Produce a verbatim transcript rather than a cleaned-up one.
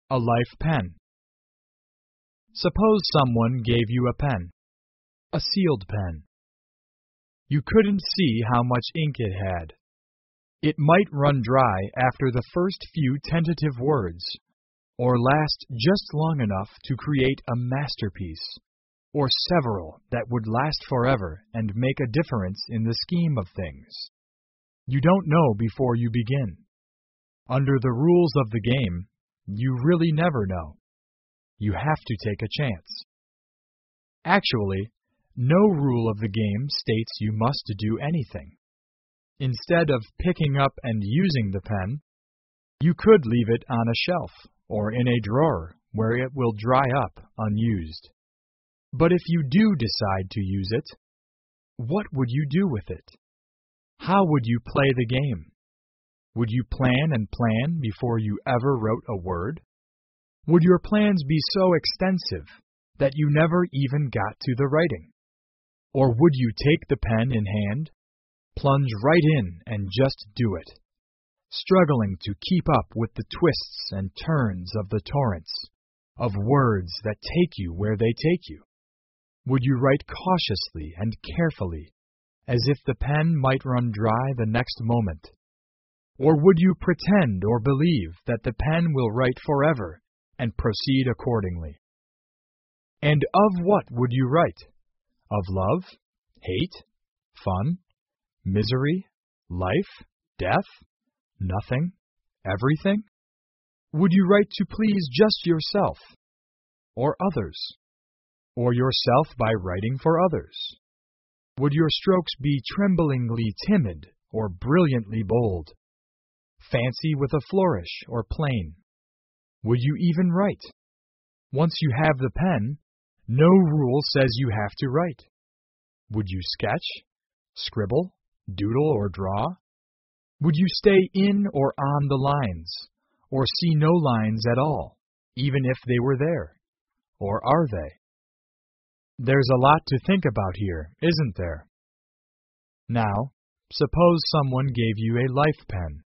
A life pen. Suppose someone gave you a pen, a sealed pen. You couldn't see how much ink it had. It might run dry after the first few tentative words, or last just long enough to create a masterpiece, or several that would last forever and make a difference in the scheme of things. You don't know before you begin. Under the rules of the game, you really never know. You have to take a chance. Actually, no rule of the game states you must do anything. Instead of picking up and using the pen, you could leave it on a shelf or in a drawer where it will dry up unused. But if you do decide to use it, what would you do with it? How would you play the game? Would you plan and plan before you ever wrote a word? Would your plans be so extensive that you never even got to the writing? Or would you take the pen in hand, plunge right in and just do it, struggling to keep up with the twists and turns of the torrents, of words that take you where they take you? Would you write cautiously and carefully, as if the pen might run dry the next moment? Or would you pretend or believe that the pen will write forever and proceed accordingly? And of what would you write? Of love, hate, fun, misery, life, death, nothing, everything? Would you write to please just yourself, or others, or yourself by writing for others? Would your strokes be tremblingly timid or brilliantly bold, fancy with a flourish or plain? Would you even write? Once you have the pen, no rule says you have to write. Would you sketch, scribble, doodle, or draw? Would you stay in or on the lines, or see no lines at all, even if they were there? Or are they? There's a lot to think about here, isn't there? Now, suppose someone gave you a life pen.